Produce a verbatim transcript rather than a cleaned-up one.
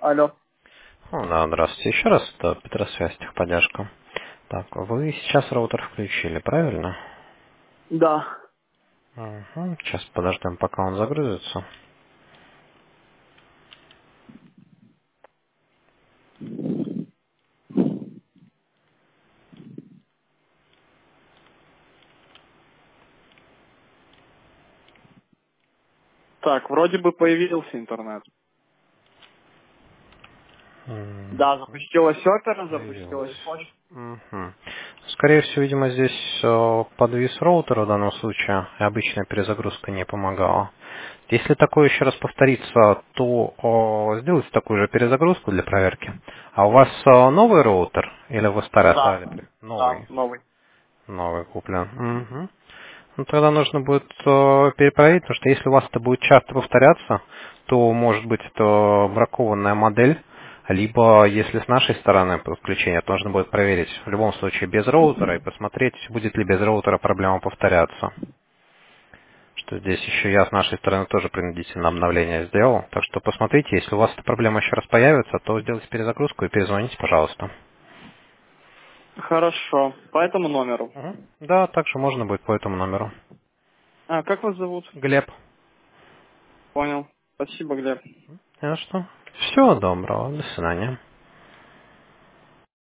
Алло. Ну, да, здравствуйте. Еще раз, это Петросвязь, техподдержка. Так, вы сейчас роутер включили, правильно? Да. Угу. Сейчас подождем, пока он загрузится. Так, вроде бы появился интернет. М, Да, запустилась опера, Появилось. запустилась почта. Мгм. Скорее всего, видимо, здесь э, подвис роутера в данном случае, и обычная перезагрузка не помогала. Если такое еще раз повторится, то о, сделайте такую же перезагрузку для проверки. А у вас э, новый роутер или вы старый Да. оставили? Да, Новый. новый. Новый куплен. Мгм. Ну, тогда нужно будет э, перепроверить, потому что если у вас это будет часто повторяться, то, может быть, это бракованная модель, либо, если с нашей стороны подключение, то нужно будет проверить в любом случае без роутера и посмотреть, будет ли без роутера проблема повторяться. Что здесь еще я с нашей стороны тоже принудительное обновление сделал. Так что посмотрите, если у вас эта проблема еще раз появится, то сделайте перезагрузку и перезвоните, пожалуйста. Хорошо. По этому номеру. Мгм. Да, также можно будет по этому номеру. А, как вас зовут? Глеб. Понял. Спасибо, Глеб. Ну что? Всего доброго. До свидания.